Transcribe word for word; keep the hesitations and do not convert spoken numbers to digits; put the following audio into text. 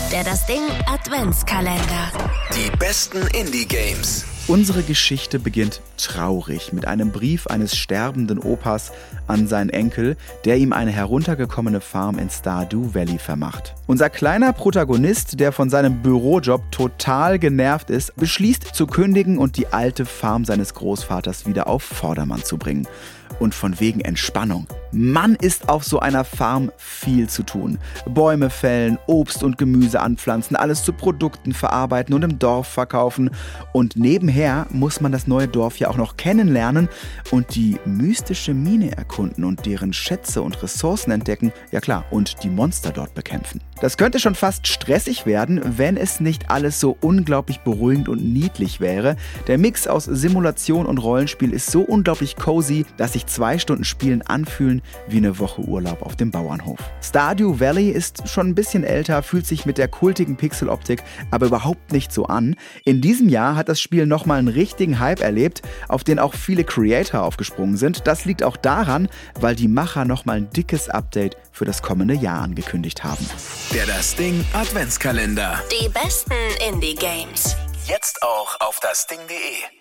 Der Das Ding Adventskalender. Die besten Indie-Games. Unsere Geschichte beginnt traurig mit einem Brief eines sterbenden Opas an seinen Enkel, der ihm eine heruntergekommene Farm in Stardew Valley vermacht. Unser kleiner Protagonist, der von seinem Bürojob total genervt ist, beschließt zu kündigen und die alte Farm seines Großvaters wieder auf Vordermann zu bringen. Und von wegen Entspannung. Mann, ist auf so einer Farm viel zu tun. Bäume fällen, Obst und Gemüse anpflanzen, alles zu Produkten verarbeiten und im Dorf verkaufen. Und nebenher muss man das neue Dorf ja auch noch kennenlernen und die mystische Mine erkunden und deren Schätze und Ressourcen entdecken. Ja klar, und die Monster dort bekämpfen. Das könnte schon fast stressig werden, wenn es nicht alles so unglaublich beruhigend und niedlich wäre. Der Mix aus Simulation und Rollenspiel ist so unglaublich cozy, dass sich zwei Stunden Spielen anfühlen wie eine Woche Urlaub auf dem Bauernhof. Stardew Valley ist schon ein bisschen älter, fühlt sich mit der kultigen Pixeloptik aber überhaupt nicht so an. In diesem Jahr hat das Spiel nochmal einen richtigen Hype erlebt, auf den auch viele Creator aufgesprungen sind. Das liegt auch daran, weil die Macher nochmal ein dickes Update für das kommende Jahr angekündigt haben. Der Das Ding Adventskalender. Die besten Indie-Games. Jetzt auch auf das ding punkt de.